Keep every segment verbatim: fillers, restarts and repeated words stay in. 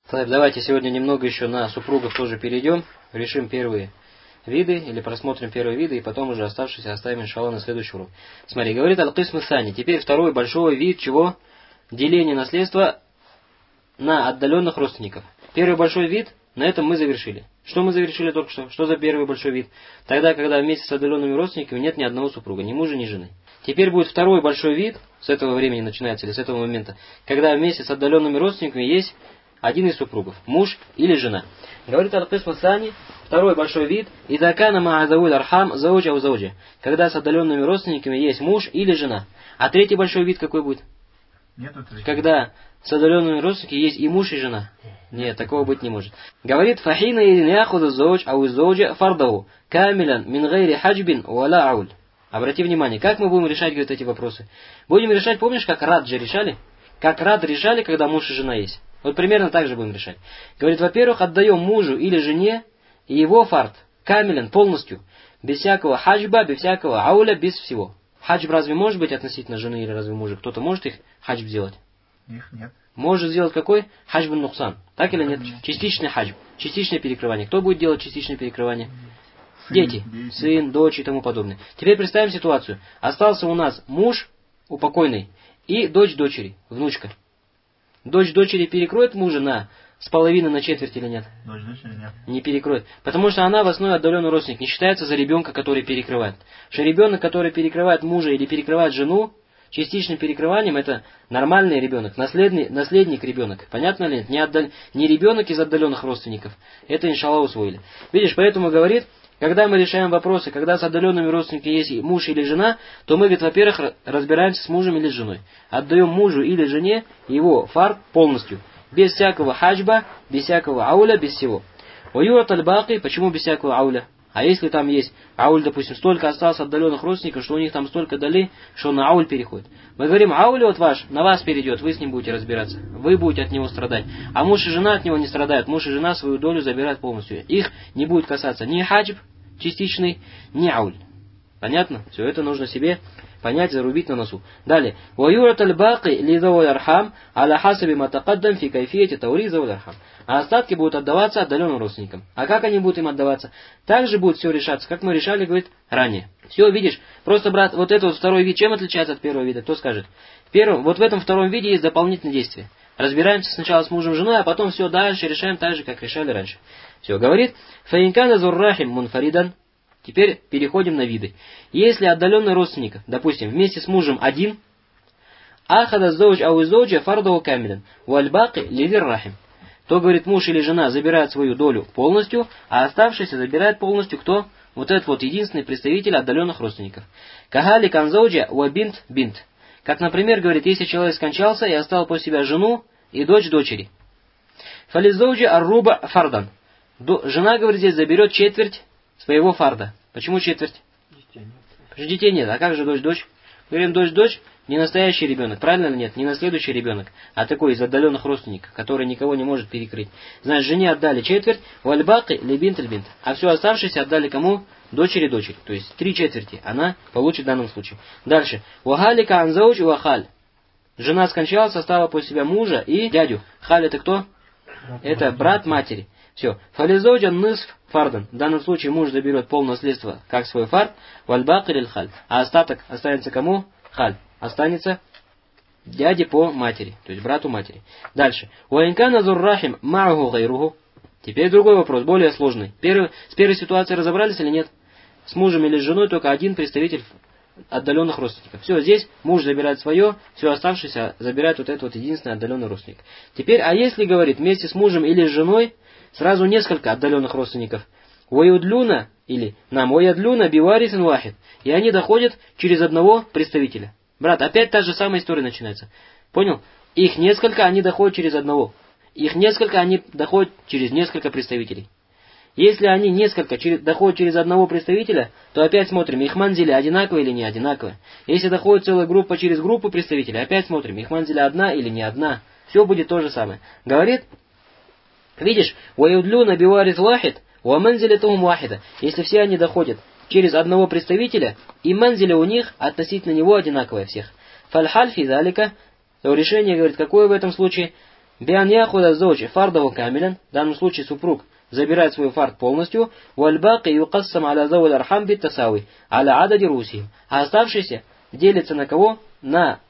Давайте сегодня немного еще на супругов тоже перейдем. Решим первые виды, или просмотрим первые виды, и потом уже оставшиеся оставим, иншаллах, на следующий урок. Смотри, говорит аль-кисм сани. Теперь второй большой вид чего? Деление наследства на отдаленных родственников. Первый большой вид, на этом мы завершили. Что мы завершили только что? Что за первый большой вид? Тогда, когда вместе с отдаленными родственниками нет ни одного супруга, ни мужа, ни жены. Теперь будет второй большой вид, с этого времени начинается, или с этого момента, когда вместе с отдаленными родственниками есть один из супругов, муж или жена. Говорит аль-кисм сани, второй большой вид, идакана ма'азавуль архам зауджа у зауджа, когда с отдаленными родственниками есть муж или жена. А третий большой вид какой будет? Нету третьего. Когда с отдаленными родственниками есть и муж, и жена. Нет, такого быть не может. Говорит, фахина идин яхуда зауджа ау зауджа фардаху камилян мин гайри хаджбин вала ауль. Обрати внимание, как мы будем решать, говорит, эти вопросы? Будем решать, помнишь, как раджи решали? Как рад решали, когда муж и жена есть. Вот примерно так же будем решать. Говорит, во-первых, отдаем мужу или жене его фард, камилен, полностью, без всякого хаджба, без всякого ауля, без всего. Хаджб разве может быть относительно жены или разве мужа? Кто-то может их хаджб сделать? Их нет. Может сделать какой? Хаджб нухсан. Так или нет? Частичный хаджб, частичное перекрывание. Кто будет делать частичное перекрывание? Сын, дети, дети, сын, дочь и тому подобное. Теперь представим ситуацию. Остался у нас муж упокойный и дочь дочери, внучка. Дочь дочери перекроет мужа на с половины на четверть или нет? Дочь дочери нет. Не перекроет. Потому что она в основе отдаленный родственник. Не считается за ребенка, который перекрывает. Что ребенок, который перекрывает мужа или перекрывает жену, частичным перекрыванием это нормальный ребенок, наследный, наследник ребенок. Понятно ли? Не, отдаль, не ребенок из отдаленных родственников. Это иншаллах усвоили. Видишь, поэтому говорит, когда мы решаем вопросы, когда с отдаленными родственниками есть муж или жена, то мы, говорит, во-первых, разбираемся с мужем или с женой. Отдаем мужу или жене его фард полностью. Без всякого хаджба, без всякого ауля, без всего. Уюрат аль-баки, почему без всякого ауля? А если там есть ауль, допустим, столько осталось отдаленных родственников, что у них там столько дали, что на ауль переходит. Мы говорим, ауль вот ваш, на вас перейдет, вы с ним будете разбираться. Вы будете от него страдать. А муж и жена от него не страдают. Муж и жена свою долю забирают полностью. Их не будет касаться ни хаджб частичный, ни ауль. Понятно? Все это нужно себе понять, зарубить на носу. Далее. وَيُعْتَ الْبَاقِ لِذَوَيْ الْأَرْحَامِ عَلَى حَسَبِ مَا تَقَدَّمْ فِي كَيْفِيَّةِ تَوْرِيثِ ذَوِي الْأَرْحَامِ. А остатки будут отдаваться отдаленным родственникам. А как они будут им отдаваться? Также будет все решаться, как мы решали, говорит, ранее. Все, видишь? Просто, брат, вот этот вот второй вид, чем отличается от первого вида? Кто скажет? В первом, вот в этом втором виде есть дополнительные действия. Разбираемся сначала с мужем и женой, а потом все дальше решаем так же, как решали раньше. Все, говорит, фаинкана зуррахим мунфаридан. Теперь переходим на виды. Если отдаленный родственник, допустим, вместе с мужем один, ахада зауджа ау зауджа фардаху камилан, вальбаки лидир рахим. То, говорит, муж или жена забирает свою долю полностью, а оставшийся забирает полностью кто? Вот этот вот единственный представитель отдаленных родственников. Кахали канзауджа ва бинт бинт. Как, например, говорит, если человек скончался и оставил после себя жену и дочь дочери. Фализауджа арруба фардан. Жена, говорит, здесь заберет четверть своего фарда. Почему четверть? Детей нет. Потому что детей нет. А как же дочь-дочь? Говорим, дочь-дочь не настоящий ребенок. Правильно или нет? Не наследующий ребенок, а такой из отдаленных родственников, который никого не может перекрыть. Значит, жене отдали четверть, вальбаки либинт либинт. А все оставшееся отдали кому? Дочери-дочери. То есть три четверти она получит в данном случае. Дальше. Вахалика анзауч вахаль. Жена скончалась, оставила после себя мужа и дядю. Халь это кто? Это брат матери. Все. Фализоджа нысф фардан. В данном случае муж заберет пол наследства, как свой фард, вальбаки лиль халь. А остаток останется кому? Халь. Останется дяде по матери, то есть брату матери. Дальше. Уайнкана зуррахим ма'уху гайруху. Теперь другой вопрос, более сложный. Первый, с первой ситуацией разобрались или нет? С мужем или с женой только один представитель отдаленных родственников. Все, здесь муж забирает свое, все оставшееся забирает вот этот вот единственный отдаленный родственник. Теперь, а если, говорит, вместе с мужем или с женой сразу несколько отдаленных родственников, ваюдлюна или нам ваядлюна биварисин вахид, и они доходят через одного представителя. Брат, опять та же самая история начинается. Понял? Их несколько, они доходят через одного. Их несколько, они доходят через несколько представителей. Если они несколько через, доходят через одного представителя, то опять смотрим, их манзили одинаковые или не одинаковые. Если доходит целая группа через группу представителей, опять смотрим, их манзили одна или не одна. Все будет то же самое. Говорит, видишь, ваюдлюна биварис вахид, ва манзили тухум вахида. Если все они доходят через одного представителя, и манзили у них относительно него одинаковые всех. Фальхаль фи залика, то решение, говорит, какое в этом случае? Биан яхуда зоуч фардову камилян, в данном случае супруг забирает свой фард полностью, вальбаки юкассам аля зауэль архам бит тасауи, аля адади русихим. А оставшиеся делятся на кого? На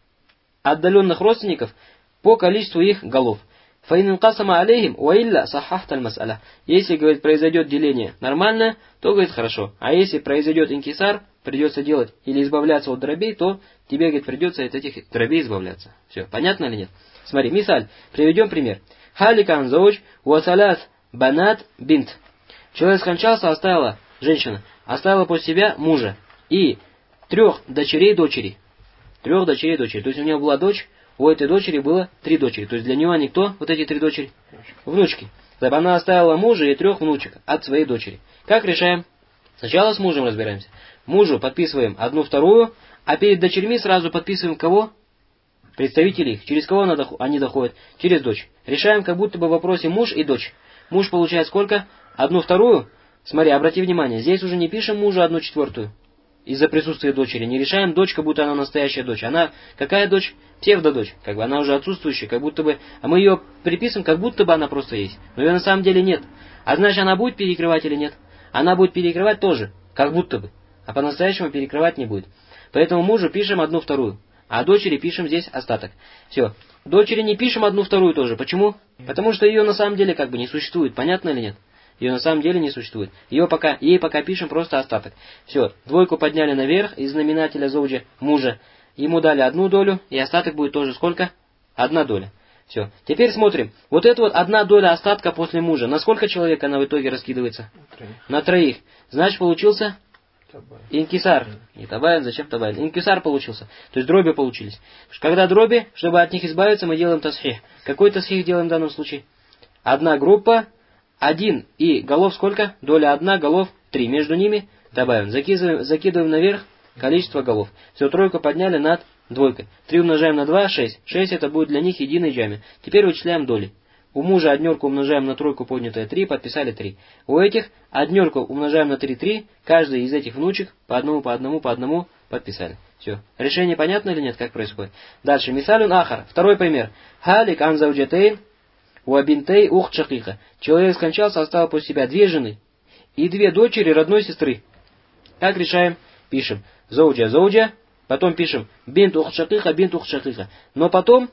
отдаленных родственников по количеству их голов. Фаин инкасама алейхим уаилля сахахталь мас'аля. Если, говорит, произойдет деление нормальное, то, говорит, хорошо. А если произойдет инкисар, придется делать или избавляться от дробей, то тебе, говорит, придется от этих дробей избавляться. Все, понятно или нет? Смотри, мисаль, приведем пример. Халикан зауч уасалят банат бинт. Человек скончался, оставила, женщина, оставила после себя мужа и трех дочерей дочери. Трех дочерей дочери. То есть у нее была дочь, у этой дочери было три дочери. То есть для нее они кто, вот эти три дочери? Внучки. Она оставила мужа и трех внучек от своей дочери. Как решаем? Сначала с мужем разбираемся. Мужу подписываем одну вторую, а перед дочерьми сразу подписываем кого? Представителей их. Через кого они доходят? Через дочь. Решаем как будто бы в вопросе муж и дочь. Муж получает сколько? Одну вторую. Смотри, обрати внимание, здесь уже не пишем мужу одну четвертую. Из-за присутствия дочери. Не решаем дочь, как будто она настоящая дочь. Она какая дочь? Псевдодочь. Как бы она уже отсутствующая, как будто бы... А мы ее приписываем, как будто бы она просто есть. Но ее на самом деле нет. А значит, она будет перекрывать или нет? Она будет перекрывать тоже, как будто бы. А по-настоящему перекрывать не будет. Поэтому мужу пишем одну вторую. А дочери пишем здесь остаток. Все. Дочери не пишем одну вторую тоже. Почему? Потому что ее на самом деле как бы не существует. Понятно или нет? Ее на самом деле не существует. Ее пока, ей пока пишем просто остаток. Все, двойку подняли наверх из знаменателя зоуджа мужа. Ему дали одну долю, и остаток будет тоже сколько? Одна доля. Все. Теперь смотрим. Вот эта вот одна доля остатка после мужа. На сколько человек она в итоге раскидывается? Троих. На троих. Значит, получился Табай. инкисар. Не табайн, зачем табайн? Инкисар получился. То есть дроби получились. Когда дроби, чтобы от них избавиться, мы делаем тасхих. Какой тасхих делаем в данном случае? Одна группа. Один и голов сколько? Доля одна, голов три. Между ними добавим. Закидываем, закидываем наверх количество голов. Все, тройку подняли над двойкой. три умножаем на два, шесть. шесть это будет для них единый джами. Теперь вычисляем доли. У мужа однерку умножаем на тройку, поднятое три, подписали три. У этих однерку умножаем на три, три. Каждый из этих внучек по одному, по одному, по одному подписали. Все. Решение понятно или нет, как происходит? Дальше. Мисалюн ахар. Второй пример. Халик анзауджатейн. Уабинтей ух шакиха. Человек скончался, оставил после себя две жены и две дочери родной сестры. Как решаем? Пишем зауджа зауджа, потом пишем бинт ух шакиха, бинт ух шакиха. Но потом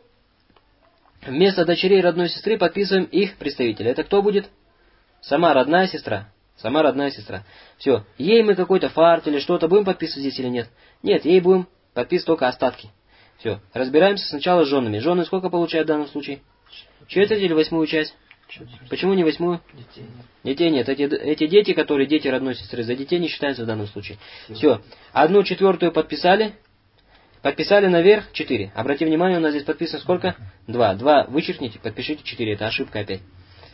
вместо дочерей родной сестры подписываем их представителя. Это кто будет? Сама родная сестра. Сама родная сестра. Все. Ей мы какой-то фарт или что-то будем подписывать здесь или нет? Нет, ей будем подписывать только остатки. Все. Разбираемся сначала с женами. Жены сколько получают в данном случае? Четверть или восьмую часть? Почему не восьмую? Детей нет. Детей нет. Эти, эти дети, которые дети родной сестры, за детей не считаются в данном случае. Все. Одну четвертую подписали. Подписали наверх четыре. Обратите внимание, у нас здесь подписано сколько? Два. Два вычеркните, подпишите четыре. Это ошибка опять.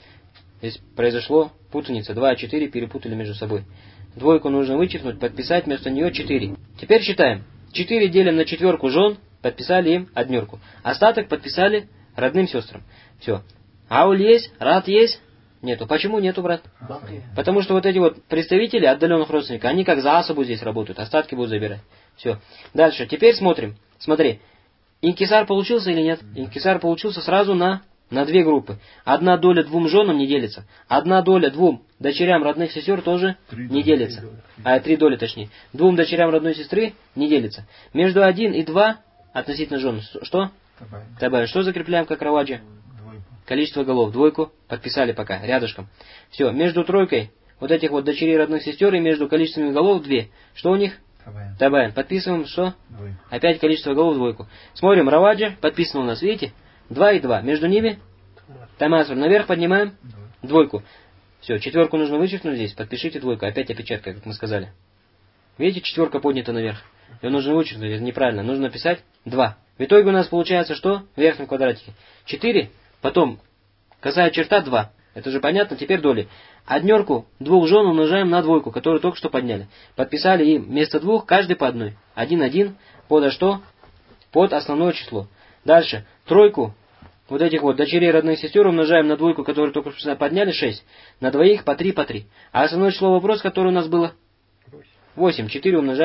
Здесь произошло путаница. Два и четыре перепутали между собой. Двойку нужно вычеркнуть, подписать вместо нее четыре. Теперь считаем. четыре делим на четверку жен, подписали им однерку. Остаток подписали родным сестрам. Все. Ауль есть? Рад есть? Нету. Почему нету, брат? Баки. Потому что вот эти вот представители отдаленных родственников, они как за особу здесь работают. Остатки будут забирать. Все. Дальше. Теперь смотрим. Смотри. Инкисар получился или нет? Инкисар получился сразу на, на две группы. Одна доля двум женам не делится. Одна доля двум дочерям родных сестер тоже Три не доли, делится. три доли. А, три доли точнее. Двум дочерям родной сестры не делится. Между один и два относительно жен. Что? Табай. Добавим. Что закрепляем как раваджи? Двойку. Количество голов. Двойку подписали пока. Рядышком. Все. Между тройкой вот этих вот дочерей родных сестер и между количествами голов две. Что у них? Табай. Добавим. Подписываем что? Двойку. Опять количество голов двойку. Смотрим. Раваджи. Подписано у нас. Видите? Два и два. Между ними тамасур. Наверх поднимаем Двойку. двойку. Все. Четверку нужно вычеркнуть здесь. Подпишите двойку. Опять опечатка, как мы сказали. Видите? Четверка поднята наверх. Ее нужно вычеркнуть. Это неправильно. Нужно написать два. В итоге у нас получается что? В верхнем квадратике. четыре. Потом косая черта два. Это же понятно. Теперь доли. Однерку двух жен умножаем на двойку, которую только что подняли. Подписали им вместо двух каждый по одной. Один-один. Под что? Под основное число. Дальше. Тройку вот этих вот дочерей родных сестер умножаем на двойку, которую только что подняли. шесть. На двоих по три по три. А основное число вопрос, которое у нас было? восемь. четыре умножали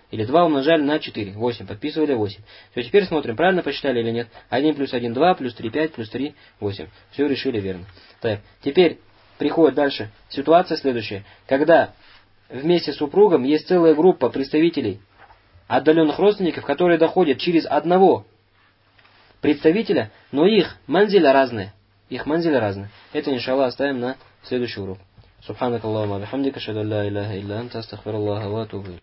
Или два умножали на четыре. восемь. Подписывали восемь. Все, теперь смотрим, правильно посчитали или нет. один плюс один, два, плюс три, пять, плюс три, восемь. Все решили верно. Так, теперь приходит дальше. Ситуация следующая. Когда вместе с супругом есть целая группа представителей отдаленных родственников, которые доходят через одного представителя, но их манзиля разные. Их манзиля разные. Это, иншаллах, оставим на следующий урок. Субханак Аллахума бихамдика, шаду ла иляха илля анта, астагфируллаха ва атубу илейх.